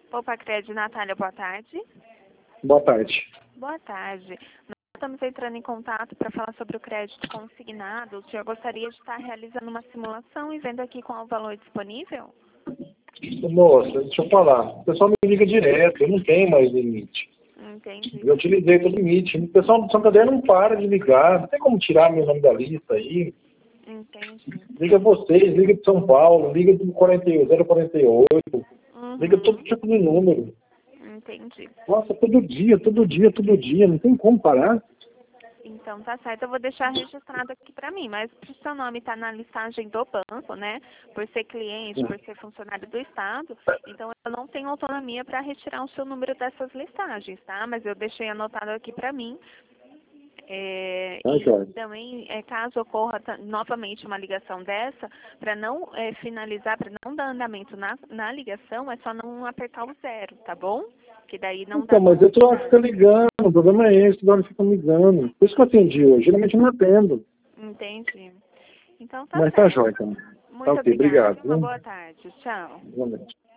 Opa, Crédito, Natália, boa tarde. Boa tarde. Boa tarde. Nós estamos entrando em contato para falar sobre o crédito consignado. O senhor gostaria de estar realizando uma simulação e vendo aqui qual é o valor disponível? Moça, deixa eu falar. O pessoal me liga direto, eu não tenho mais limite. Entendi. Eu utilizei todo o limite. O pessoal do Santander não para de ligar. Não tem como tirar meu nome da lista aí. Entendi. Liga vocês, liga de São Paulo, liga do 048, liga todo tipo de número. Entendi. Nossa, todo dia. Não tem como parar. Então tá certo, eu vou deixar registrado aqui para mim, mas o seu nome está na listagem do banco, né? Por ser cliente, por ser funcionário do Estado, então eu não tenho autonomia para retirar o seu número dessas listagens, tá? Mas eu deixei anotado aqui para mim. E também, caso ocorra novamente uma ligação dessa, para não finalizar, para não dar andamento na ligação, é só não apertar o 0, tá bom? Que daí não dá. Então, mas eu tô fica ligando, o problema é esse, toda hora fica me ligando. Por isso que eu atendi hoje, geralmente eu não atendo. Entendi. Então tá Mas certo. tá jóia, então. Muito Tá ok, obrigada. obrigado. Uma boa tarde. Tchau. Igualmente.